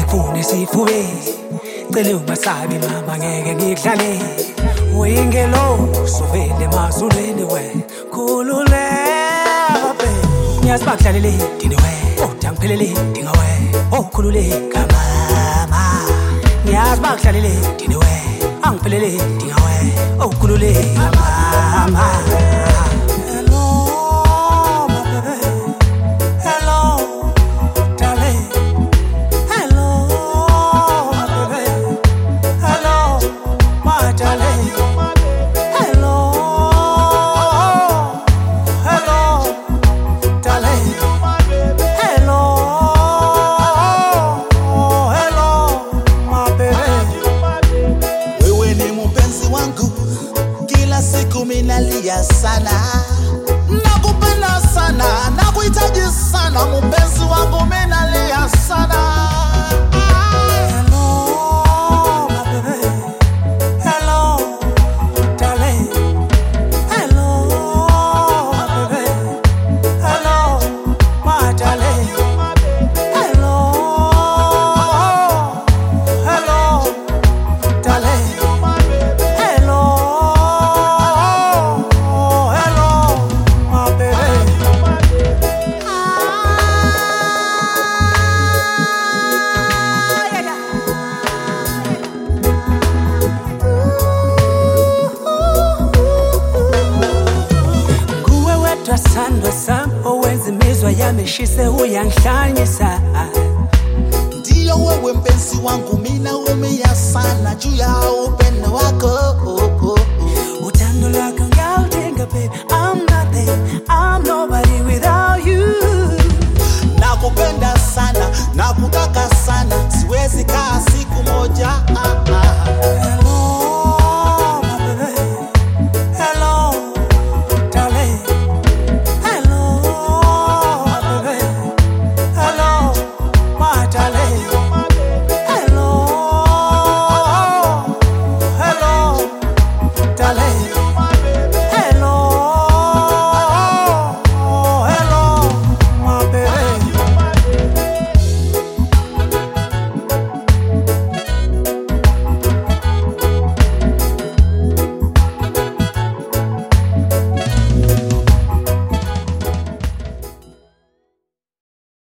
ngifune sifuwe cela ungasabi mama ngeke ngidlale uyingelo sovele mazulweni we khululeka babe ngiyasibakudlalele dini we udangiphelele dinga we khululeka mama ngiyasibakudlalele dini we angiphelele dinga we khululeka mama. Minalia sana nakupenda sana nakuhitaji sana mpenzi wangu minalia sana. Hello my baby, hello darling, hello my baby, hello my darling, hello darling. Sandwa sam owenzi mizwa yameshise uyanhlanyisa ndiyo wewe mpenzi wangu mina umia sana juu ya upendo wako utando lako ngautenga babe I'm nothing I'm nobody without you nakupenda sana nakutaka